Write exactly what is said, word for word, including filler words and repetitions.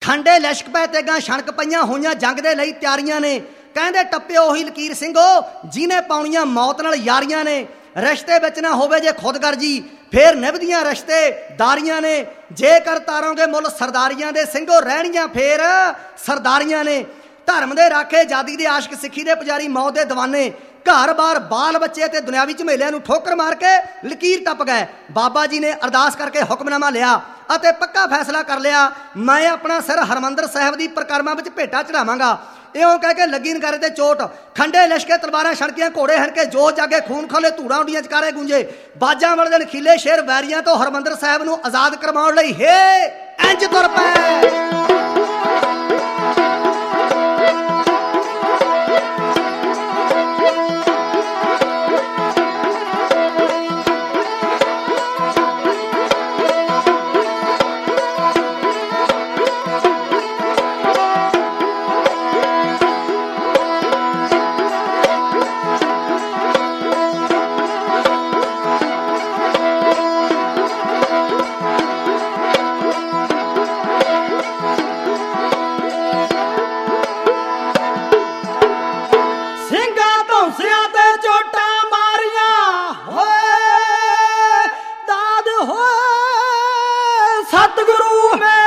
ਖੰਡੇ ਲਿਸ਼ਕ ਪੈ ਤੇ ਗਾਂ ਛਣਕ ਪਈਆਂ ਹੋਈਆਂ ਜੰਗ ਦੇ ਲਈ ਤਿਆਰੀਆਂ ਨੇ। ਕਹਿੰਦੇ ਟੱਪਿਓ ਉਹੀ ਲਕੀਰ ਸਿੰਘੋ ਜਿਹਨੇ ਪਾਉਣੀਆਂ ਮੌਤ ਨਾਲ ਯਾਰੀਆਂ ਨੇ। ਰਿਸ਼ਤੇ ਵਿੱਚ ਨਾ ਹੋਵੇ ਜੇ ਖੁਦਗਰਜੀ ਫੇਰ ਨਿਭਦੀਆਂ ਰਿਸ਼ਤੇਦਾਰੀਆਂ ਨੇ। ਜੇਕਰ ਤਾਰੋਗੇ ਮੁੱਲ ਸਰਦਾਰੀਆਂ ਦੇ ਸਿੰਘੋ ਰਹਿਣੀਆਂ ਫੇਰ ਸਰਦਾਰੀਆਂ ਨੇ। ਧਰਮ ਦੇ ਰਾਖੇ ਆਜ਼ਾਦੀ ਦੇ ਆਸ਼ਕ ਸਿੱਖੀ ਦੇ ਪੁਜਾਰੀ ਮੌਤ ਦੇ ਦੀਵਾਨੇ ਘਰ ਬਾਰ ਬਾਲ ਬੱਚੇ ਤੇ ਦੁਨਿਆਵੀ ਝਮੇਲਿਆਂ ਨੂੰ ਠੋਕਰ ਮਾਰ ਕੇ ਲਕੀਰ ਟੱਪ ਗਏ। ਬਾਬਾ ਜੀ ਨੇ ਅਰਦਾਸ ਕਰਕੇ ਹੁਕਮਨਾਮਾ ਲਿਆ ਅਤੇ ਪੱਕਾ ਫੈਸਲਾ ਕਰ ਲਿਆ ਮੈਂ ਆਪਣਾ ਸਿਰ ਹਰਿਮੰਦਰ ਸਾਹਿਬ ਦੀ ਪਰਿਕਰਮਾ ਵਿੱਚ ਭੇਟਾ ਚੜਾਵਾਂਗਾ। ਇਉਂ ਕਹਿ ਕੇ ਲੱਗੀ ਨਗਾਰੇ ਤੇ ਚੋਟ ਖੰਡੇ ਲਿਸ਼ਕੇ ਤਲਵਾਰਾਂ ਛੜਕੀਆਂ ਘੋੜੇ ਹਣਕੇ ਜੋ ਜਾਗੇ ਖੂਨ ਖੋਲੇ ਧੂੜਾਂ ਉੱਡੀਆਂ ਚਕਾਰੇ ਗੂੰਜੇ ਬਾਜਾਂ ਵਾਲੇ ਦਿਨ ਖੀਲੇ ਸ਼ੇਰ ਵੈਰੀਆਂ ਤੋਂ ਹਰਿਮੰਦਰ ਸਾਹਿਬ ਨੂੰ ਆਜ਼ਾਦ ਕਰਵਾਉਣ ਲਈ ਹੇ ਇੰਜ ਤੁਰ ਪਏ। ਸਤਿਗੁਰੂ ਮੈਂ